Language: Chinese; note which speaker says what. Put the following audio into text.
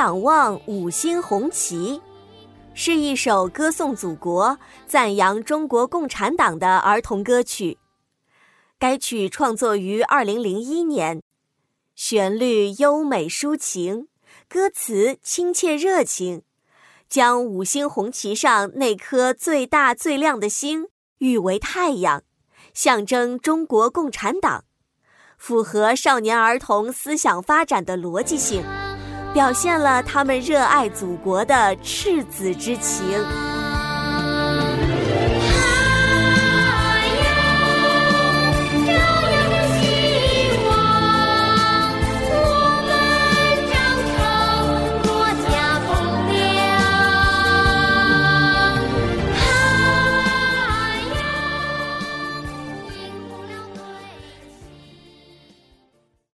Speaker 1: 仰望五星红旗》，是一首歌颂祖国、赞扬中国共产党的儿童歌曲。该曲创作于2001年，旋律优美抒情，歌词亲切热情，将五星红旗上那颗最大最亮的星誉为太阳，象征中国共产党，符合少年儿童思想发展的逻辑性，表现了他们热爱祖国的赤子之情。